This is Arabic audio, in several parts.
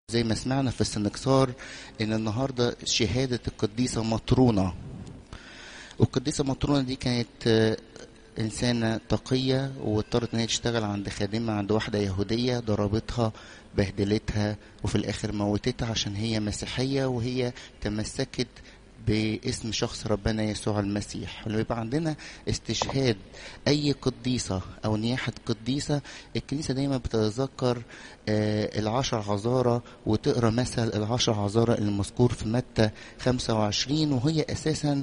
زي ما سمعنا في السنكسار ان النهارده شهادة القديسة مطرونة. والقديسة مطرونة دي كانت انسانة تقية، واضطرت ان هي تشتغل عند خادمة عند واحدة يهودية، ضربتها بهدلتها وفي الاخر موتتها عشان هي مسيحية، وهي تمسكت باسم شخص ربنا يسوع المسيح. ولما يبقى عندنا استشهاد اي قديسة او نياحة قديسة، الكنيسة دايما بتتذكر العشر عذارى، وتقرا مثل العشر عذارى المذكور في متى 25، وهي اساسا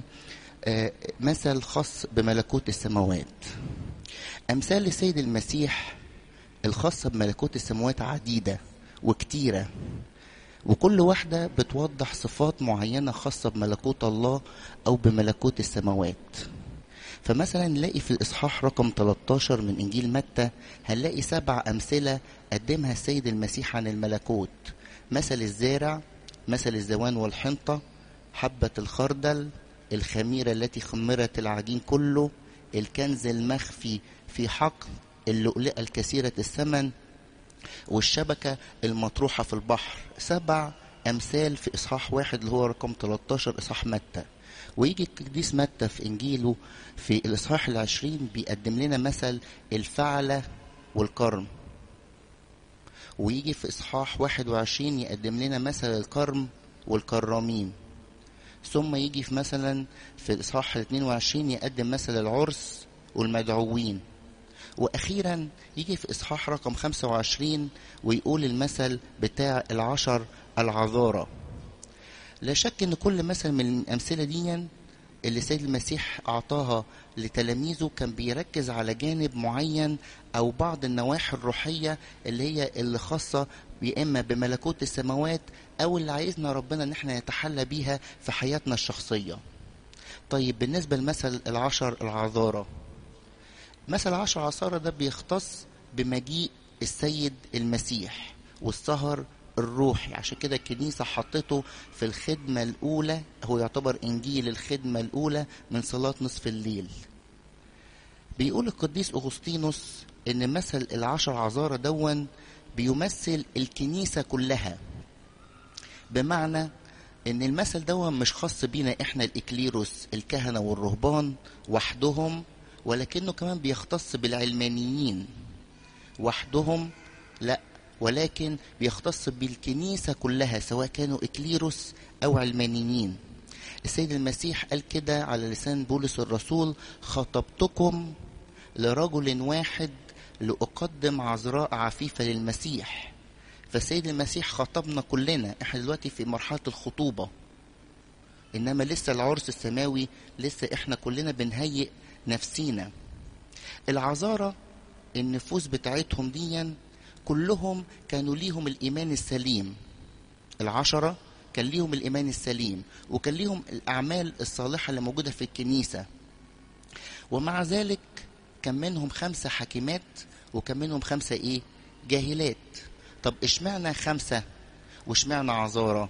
مثل خاص بملكوت السماوات. امثال السيد المسيح الخاصة بملكوت السماوات عديدة وكتيرة، وكل واحدة بتوضح صفات معينة خاصة بملكوت الله أو بملكوت السماوات. فمثلا نلاقي في الإصحاح رقم 13 من إنجيل متى هنلاقي 7 أمثلة قدمها السيد المسيح عن الملكوت: مثل الزارع، مثل الزوان والحنطة، حبة الخردل، الخميرة التي خمرت العجين كله، الكنز المخفي في حقل، اللؤلؤة الكثيرة الثمن، والشبكة المطروحة في البحر. 7 أمثال في إصحاح واحد اللي هو رقم 13 إصحاح متى. ويجي القديس متى في إنجيله في الإصحاح 20 بيقدم لنا مثل الفعلة والكرم، ويجي في إصحاح 21 يقدم لنا مثل الكرم والكرامين، ثم يجي في مثلا في الإصحاح 22 يقدم مثل العرس والمدعوين، وأخيرا يجي في إصحاح رقم 25 ويقول المثل بتاع العشر العذارى. لا شك أن كل مثل من الأمثلة دي اللي سيد المسيح أعطاها لتلاميذه كان بيركز على جانب معين أو بعض النواحي الروحية اللي خاصة إما بملكوت السماوات أو اللي عايزنا ربنا أن احنا نتحلى بيها في حياتنا الشخصية. طيب بالنسبة لمثل العشر العذارى، مثل 10 عصارة ده بيختص بمجيء السيد المسيح والسهر الروحي. عشان كده الكنيسة حطته في الخدمة الأولى، هو يعتبر إنجيل الخدمة الأولى من صلاة نصف الليل. بيقول القديس أغسطينوس إن مثل ال10 عذارى دون بيمثل الكنيسة كلها، بمعنى إن المثل دون مش خاص بينا إحنا الإكليروس الكهنة والرهبان وحدهم، ولكنه كمان بيختص بالعلمانيين وحدهم، لا، ولكن بيختص بالكنيسة كلها سواء كانوا إكليروس أو علمانيين. السيد المسيح قال كده على لسان بولس الرسول: خطبتكم لرجل واحد لأقدم عذراء عفيفة للمسيح. فالسيد المسيح خطبنا كلنا، احنا دلوقتي في مرحلة الخطوبة، إنما لسه العرس السماوي لسه احنا كلنا بنهيئ نفسينا. العذارى النفوس بتاعتهم ديا كلهم كانوا ليهم الإيمان السليم، 10 كان ليهم الإيمان السليم، وكان ليهم الأعمال الصالحة اللي موجودة في الكنيسة، ومع ذلك كان منهم 5 حكيمات وكان منهم 5 جاهلات. طب اشمعنى 5 واشمعنى عذارى؟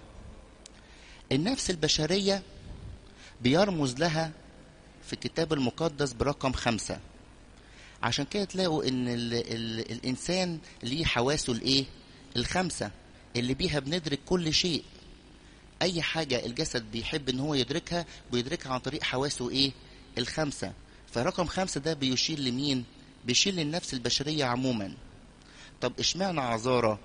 النفس البشرية بيرمز لها في الكتاب المقدس برقم 5. عشان كده تلاقوا ان الانسان ليه حواسه ال5 اللي بيها بندرك كل شيء. اي حاجة الجسد بيحب ان هو يدركها بيدركها عن طريق حواسه ال5. فرقم 5 ده بيشير لمين؟ بيشير للنفس البشرية عموما. طب اشمعنى عذارى؟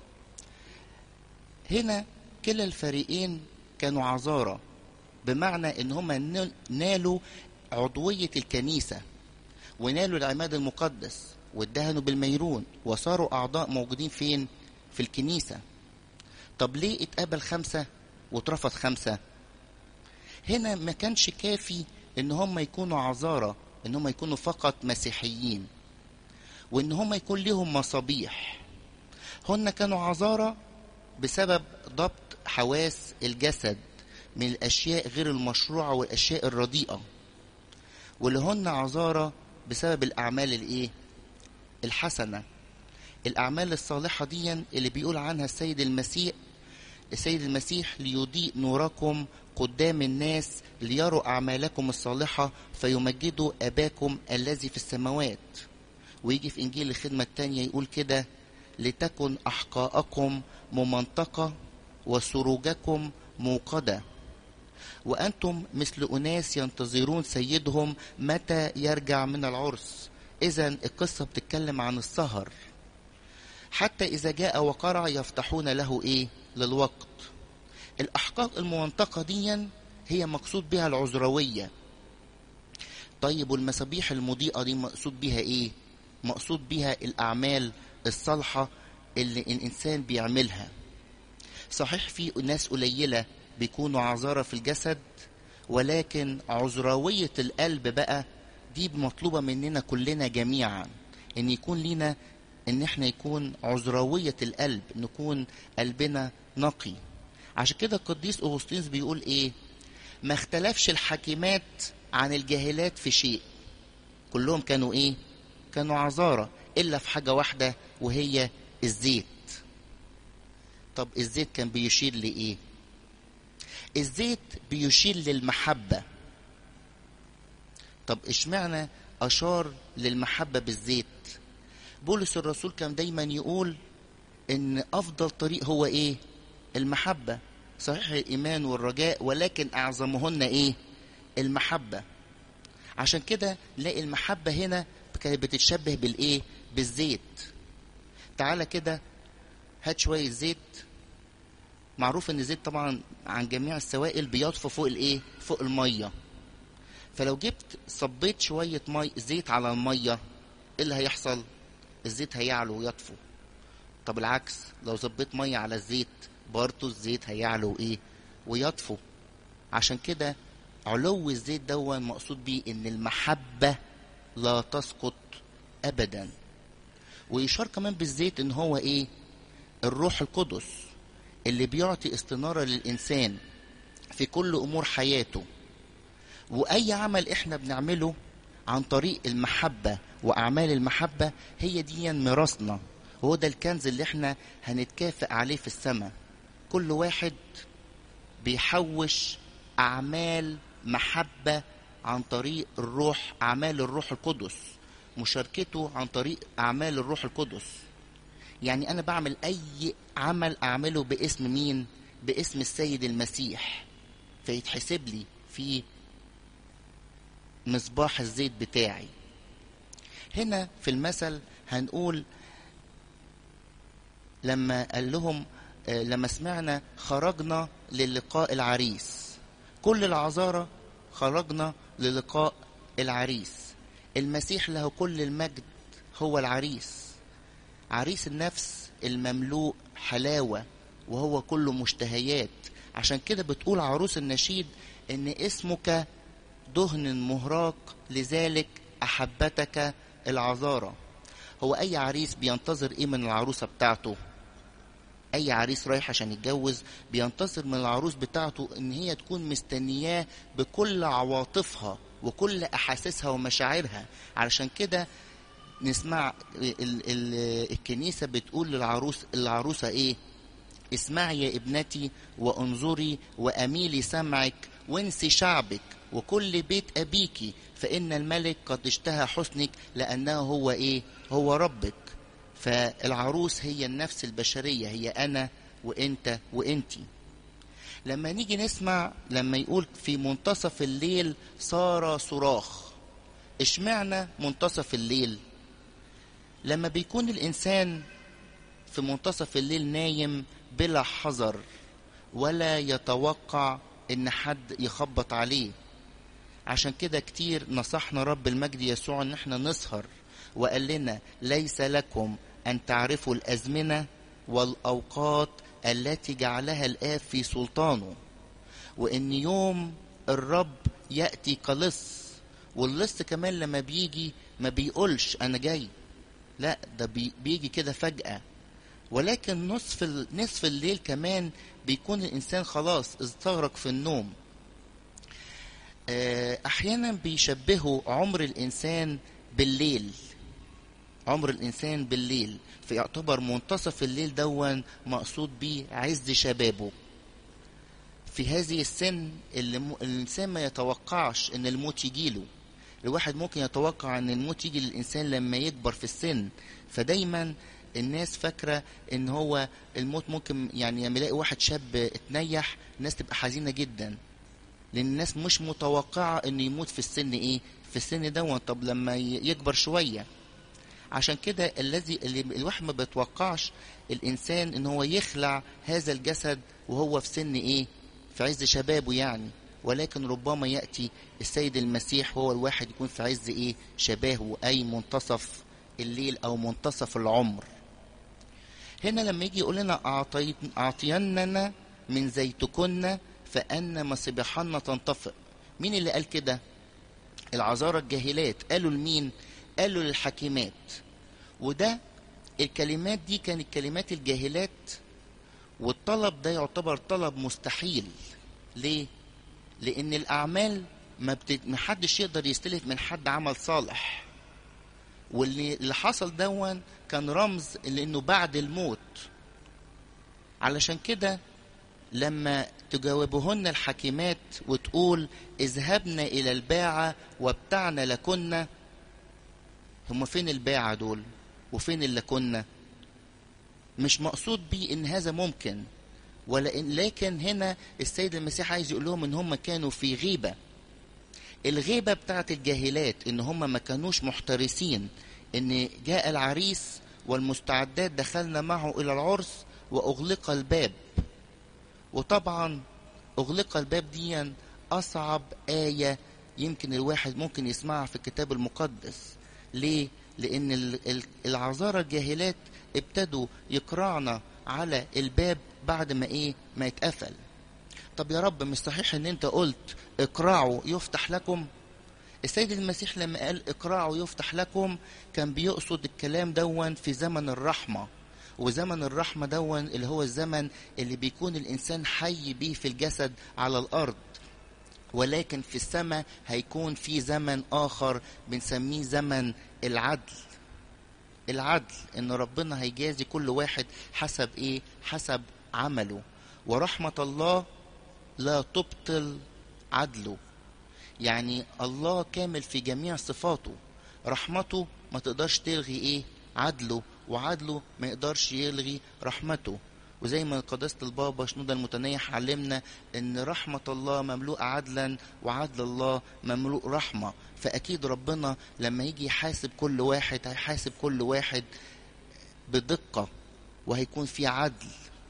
هنا كلا الفريقين كانوا عذارى، بمعنى ان هم نالوا عضوية الكنيسة ونالوا العماد المقدس وادهنوا بالميرون وصاروا أعضاء موجودين فين؟ في الكنيسة. طب ليه اتقبل 5 واترفض 5؟ هنا ما كانش كافي ان هم يكونوا عذارى، ان هم يكونوا فقط مسيحيين وان هم يكون لهم مصابيح. هن كانوا عذارى بسبب ضبط حواس الجسد من الأشياء غير المشروعة والأشياء الرديئة، واللي هن عذارى بسبب الأعمال الحسنة، الأعمال الصالحة دي اللي بيقول عنها السيد المسيح ليضيء نوركم قدام الناس ليروا أعمالكم الصالحة فيمجدوا أباكم الذي في السماوات. ويجي في إنجيل الخدمة التانية يقول كده: لتكن أحقاءكم ممنطقة وسروجكم موقدة، وأنتم مثل أناس ينتظرون سيدهم متى يرجع من العرس. إذن القصة بتتكلم عن السهر، حتى إذا جاء وقرع يفتحون له إيه؟ للوقت. الأحقاق المنطقة دي هي مقصود بها العذروية. طيب والمصابيح المضيئة دي مقصود بها إيه؟ مقصود بها الأعمال الصالحة اللي الإنسان بيعملها. صحيح في ناس قليلة بيكونوا عذارى في الجسد، ولكن عذراوية القلب بقى دي مطلوبة مننا كلنا جميعا، ان يكون لنا ان احنا يكون عذراوية القلب، نكون قلبنا نقي. عشان كده القديس أغسطينوس بيقول ايه؟ ما اختلفش الحاكمات عن الجاهلات في شيء، كلهم كانوا ايه؟ كانوا عذارى، الا في حاجة واحدة وهي الزيت. طب الزيت كان بيشير لإيه؟ الزيت بيشير للمحبة. طب اشمعنى أشار للمحبة بالزيت؟ بولس الرسول كان دايما يقول إن أفضل طريق هو إيه؟ المحبة. صحيح الإيمان والرجاء، ولكن أعظمهن إيه؟ المحبة. عشان كده نلاقي المحبة هنا كانت بتتشبه بالإيه؟ بالزيت. تعالى كده هات شوية زيت. معروف ان الزيت طبعا عن جميع السوائل بيطفو فوق الايه؟ فوق الميه. فلو جبت صبيت شويه زيت على الميه، ايه اللي هيحصل؟ الزيت هيعلو ويطفو. طب العكس، لو صبيت ميه على الزيت برضه الزيت هيعلو ايه؟ ويطفو. عشان كده علو الزيت دون مقصود بيه ان المحبه لا تسقط ابدا. ويشار كمان بالزيت ان هو ايه؟ الروح القدس اللي بيعطي استنارة للإنسان في كل أمور حياته. وأي عمل إحنا بنعمله عن طريق المحبة وأعمال المحبة هي دي ميراثنا، وهو ده الكنز اللي إحنا هنتكافئ عليه في السماء. كل واحد بيحوش أعمال محبة عن طريق الروح، أعمال الروح القدس، مشاركته عن طريق أعمال الروح القدس. يعني أنا بعمل أي عمل أعمله باسم مين؟ باسم السيد المسيح، فيتحسب لي في مصباح الزيت بتاعي. هنا في المثل هنقول لما قال لهم لما سمعنا خرجنا للقاء العريس، كل العذارى خرجنا للقاء العريس. المسيح له كل المجد هو العريس، عريس النفس المملوء حلاوة، وهو كله مشتهيات. عشان كده بتقول عروس النشيد ان اسمك دهن مهراق لذلك احبتك العذارى. هو اي عريس بينتظر ايه من العروسة بتاعته؟ اي عريس رايح عشان يتجوز بينتظر من العروس بتاعته ان هي تكون مستنياه بكل عواطفها وكل احاسيسها ومشاعرها. علشان كده نسمع الكنيسة بتقول العروسة ايه؟ اسمعي يا ابنتي وانظري واميلي سمعك وانسي شعبك وكل بيت ابيك، فان الملك قد اشتهى حسنك لانه هو ايه؟ هو ربك. فالعروس هي النفس البشرية، هي انا وانت وانتي. لما نيجي نسمع لما يقول في منتصف الليل صار صراخ، اشمعنى منتصف الليل؟ لما بيكون الإنسان في منتصف الليل نايم بلا حذر ولا يتوقع إن حد يخبط عليه. عشان كده كتير نصحنا رب المجد يسوع إن احنا نسهر، وقال لنا ليس لكم أن تعرفوا الأزمنة والأوقات التي جعلها الآب في سلطانه، وإن يوم الرب يأتي كلص. واللص كمان لما بيجي ما بيقولش أنا جاي، لا ده بيجي كده فجأة. ولكن نصف الليل كمان بيكون الإنسان خلاص استغرق في النوم. أحيانا بيشبهوا عمر الإنسان بالليل، عمر الإنسان بالليل، فيعتبر منتصف الليل دون مقصود بيه عز شبابه. في هذه السن اللي الإنسان ما يتوقعش إن الموت يجيله. الواحد ممكن يتوقع ان الموت يجي للإنسان لما يكبر في السن، فدايما الناس فاكرة ان هو الموت ممكن، يعني لما يلاقي واحد شاب اتنيح الناس تبقى حزينة جدا، لان الناس مش متوقعة انه يموت في السن ايه، في السن ده. طب لما يكبر شوية. عشان كده اللي الواحد ما بيتوقعش الانسان ان هو يخلع هذا الجسد وهو في سن ايه، في عز شبابه يعني، ولكن ربما يأتي السيد المسيح وهو الواحد يكون في عز ايه، شبابه، اي منتصف الليل او منتصف العمر. هنا لما يجي يقول لنا اعطيننا من زيتكن فان مصبيحنا تنطفئ، مين اللي قال كده؟ العذارى الجاهلات. قالوا لمين؟ قالوا للحكيمات. وده الكلمات دي كانت كلمات الجاهلات، والطلب ده يعتبر طلب مستحيل. ليه؟ لان الاعمال محدش يقدر يستلف من حد عمل صالح، واللي حصل دون كان رمز لانه بعد الموت. علشان كده لما تجاوبهن الحكيمات وتقول اذهبنا الى الباعة وابتعنا لكنا، هم فين الباعة دول وفين اللي كنا؟ مش مقصود بيه ان هذا ممكن، لكن هنا السيد المسيح عايز يقول لهم ان هم كانوا في غيبة. الغيبة بتاعت الجاهلات ان هم ما كانوش محترسين ان جاء العريس والمستعدات دخلنا معه الى العرس واغلق الباب. وطبعا اغلق الباب دي اصعب آية يمكن الواحد ممكن يسمعها في الكتاب المقدس. ليه؟ لان العذارى الجاهلات ابتدوا يقرعنا على الباب بعد ما ايه، ما يتقفل. طب يا رب مش صحيح ان انت قلت اقرعوا يفتح لكم؟ السيد المسيح لما قال اقرعوا يفتح لكم كان بيقصد الكلام دون في زمن الرحمة، وزمن الرحمة دون اللي هو الزمن اللي بيكون الانسان حي بيه في الجسد على الارض. ولكن في السماء هيكون في زمن اخر بنسميه زمن العدل. العدل ان ربنا هيجازي كل واحد حسب ايه، حسب عمله. ورحمة الله لا تبطل عدله، يعني الله كامل في جميع صفاته، رحمته ما تقدرش تلغي ايه، عدله، وعدله ما يقدرش يلغي رحمته. وزي ما قداسة البابا شنودة المتنيح علمنا ان رحمة الله مملوءة عدلا وعدل الله مملوء رحمة. فاكيد ربنا لما يجي يحاسب كل واحد هيحاسب كل واحد بدقة وهيكون في عدل.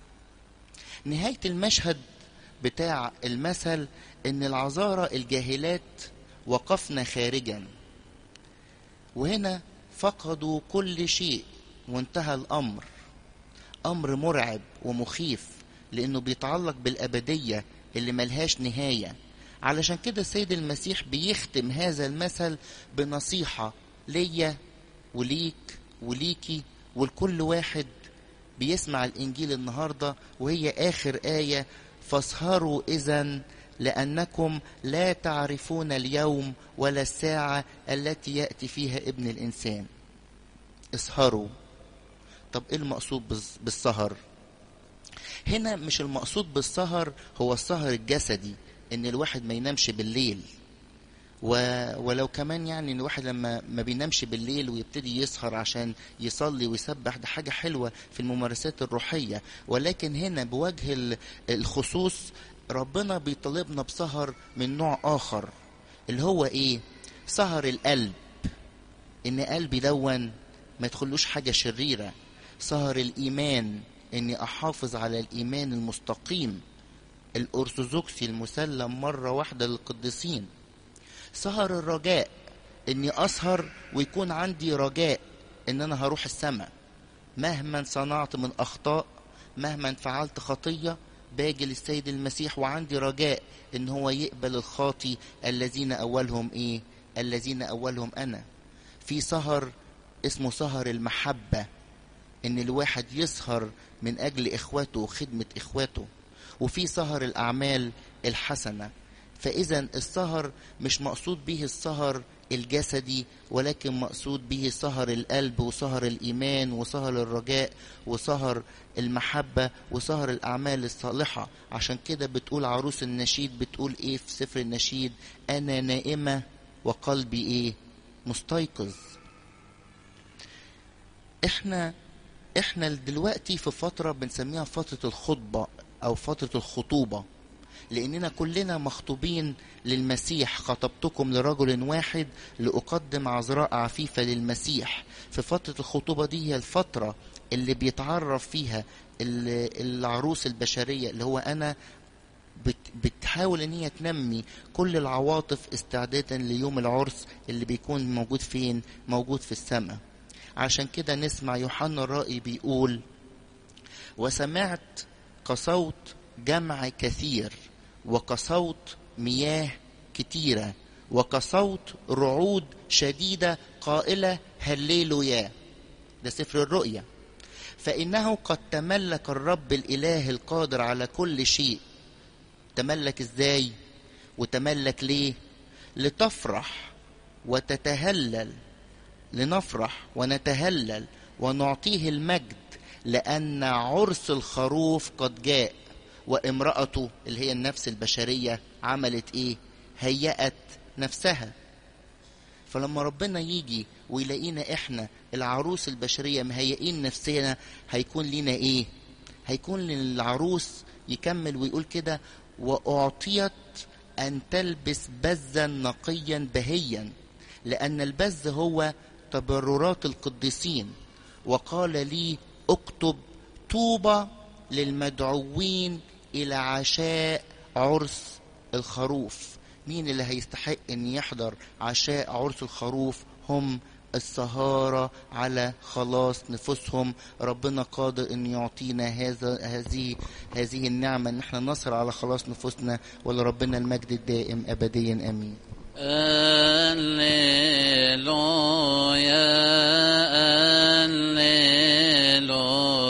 نهاية المشهد بتاع المثل ان العذارى الجاهلات وقفنا خارجا، وهنا فقدوا كل شيء وانتهى الامر. امر مرعب ومخيف لانه بيتعلق بالابدية اللي ملهاش نهاية. علشان كده السيد المسيح بيختم هذا المثل بنصيحة ليا وليك وليكي ولكل واحد بيسمع الانجيل النهاردة، وهي اخر آية: فاسهروا إذن لأنكم لا تعرفون اليوم ولا الساعة التي يأتي فيها ابن الإنسان. اسهروا. طب إيه المقصود بالسهر هنا؟ مش المقصود بالسهر هو السهر الجسدي إن الواحد ما ينامش بالليل، ولو كمان يعني ان الواحد لما ما بينامش بالليل ويبتدي يسهر عشان يصلي ويسبح، ده حاجة حلوة في الممارسات الروحية. ولكن هنا بوجه الخصوص ربنا بيطلبنا بسهر من نوع آخر، اللي هو ايه؟ سهر القلب، ان قلبي دون ما يدخلوش حاجة شريرة. سهر الإيمان، اني احافظ على الإيمان المستقيم الأرثوذكسي المسلم مرة واحدة للقديسين. سهر الرجاء، اني اسهر ويكون عندي رجاء ان انا هروح السماء مهما صنعت من اخطاء، مهما فعلت خطية باجي للسيد المسيح وعندي رجاء ان هو يقبل الخاطي الذين اولهم ايه، الذين اولهم انا. في سهر اسمه سهر المحبة، ان الواحد يسهر من اجل اخواته وخدمة اخواته. وفي سهر الاعمال الحسنة. فإذا السهر مش مقصود به السهر الجسدي، ولكن مقصود به سهر القلب وسهر الإيمان وسهر الرجاء وسهر المحبة وسهر الأعمال الصالحة. عشان كده بتقول عروس النشيد، بتقول إيه في سفر النشيد؟ أنا نائمة وقلبي إيه؟ مستيقظ. احنا دلوقتي في فترة بنسميها فترة الخطبة او فترة الخطوبة، لاننا كلنا مخطوبين للمسيح. خطبتكم لرجل واحد لأقدم عذراء عفيفة للمسيح. في فترة الخطوبة دي هي الفترة اللي بيتعرف فيها العروس البشرية اللي هو انا، بتحاول ان هي تنمي كل العواطف استعدادا ليوم العرس اللي بيكون موجود فين؟ موجود في السماء. عشان كده نسمع يوحنا الرائي بيقول: وسمعت كصوت جمع كثير، وكصوت مياه كتيرة، وكصوت رعود شديدة قائلة هللويا. ده سفر الرؤيا. فإنه قد تملك الرب الإله القادر على كل شيء. تملك ازاي وتملك ليه؟ لتفرح وتتهلل، لنفرح ونتهلل ونعطيه المجد، لأن عرس الخروف قد جاء، وامرأته اللي هي النفس البشرية عملت ايه؟ هيأت نفسها. فلما ربنا يجي ويلاقينا احنا العروس البشرية مهيئين نفسنا، هيكون لنا ايه؟ هيكون للعروس يكمل ويقول كده: وأعطيت أن تلبس بزا نقيا بهيا، لأن البز هو تبررات القديسين. وقال لي: اكتب: طوبى للمدعوين إلى عشاء عرس الخروف. مين اللي هيستحق أن يحضر عشاء عرس الخروف؟ هم السهارة على خلاص نفوسهم. ربنا قادر أن يعطينا هذه النعمة، أن احنا نصر على خلاص نفوسنا. ولربنا المجد الدائم أبديا آمين. هللويا